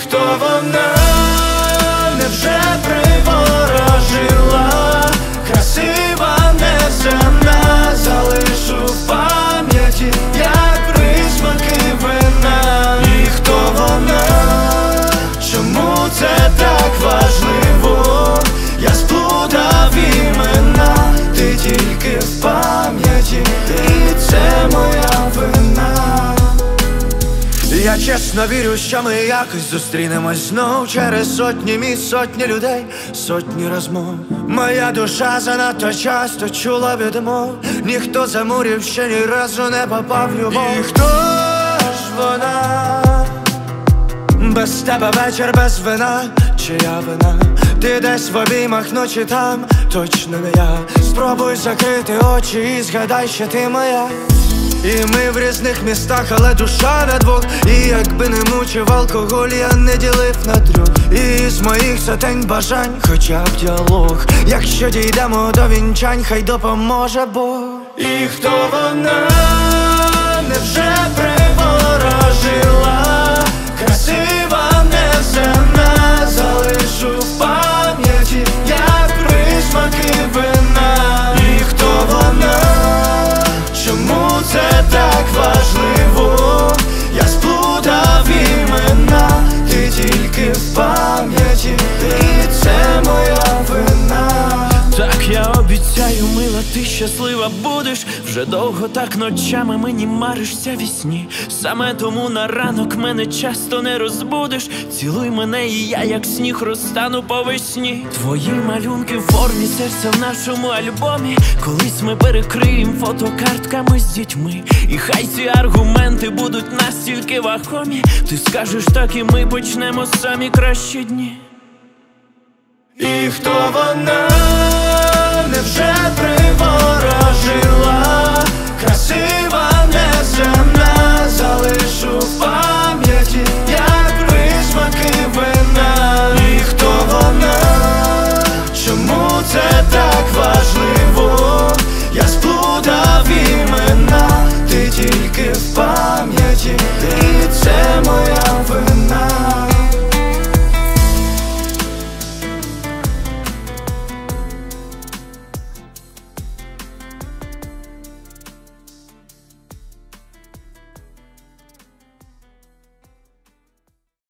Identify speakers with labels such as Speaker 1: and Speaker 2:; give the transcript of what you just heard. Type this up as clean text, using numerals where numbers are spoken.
Speaker 1: хто вона? Невже приворожила? Красива, неземна, залишу в пам'яті, як присмаки вина. І хто вона? Чому це так важливо? Я сплутав імена, ти тільки в пам'яті, і це моя вина. Я чесно вірю, що ми якось зустрінемось знов. Через сотні місць, сотні людей, сотні розмов. Моя душа занадто часто чула відмов. Ніхто за мурів ще ні разу не попав в любов. І хто ж вона? Без тебе вечір без вина, чия вина? Ти десь в обіймах ночі там, точно не я. Спробуй закрити очі і згадай, що ти моя. І ми в різних містах, але душа на двох. І якби не мучив алкоголь, я не ділив на трьох. І з моїх сотень бажань хоча б діалог. Якщо дійдемо до вінчань, хай допоможе Бог. І хто вона? Невже приворожила? Красива, неземна, залишу в пам'яті, як присмаки вина. І хто вона? Чому це так важливо? Я сплутав імена, ти тільки в пам'яті, і це моя вина.
Speaker 2: Так, я обіцяю, мила, ти щаслива будеш. Вже довго так ночами мені маришся вісні. Саме тому на ранок мене часто не розбудиш. Цілуй мене, і я як сніг розтану по весні. Твої малюнки в формі серця в нашому альбомі. Колись ми перекриємо фотокартками з дітьми. І хай ці аргументи будуть настільки вагомі. Ти скажеш так, і ми почнемо самі кращі дні.
Speaker 1: І хто вона?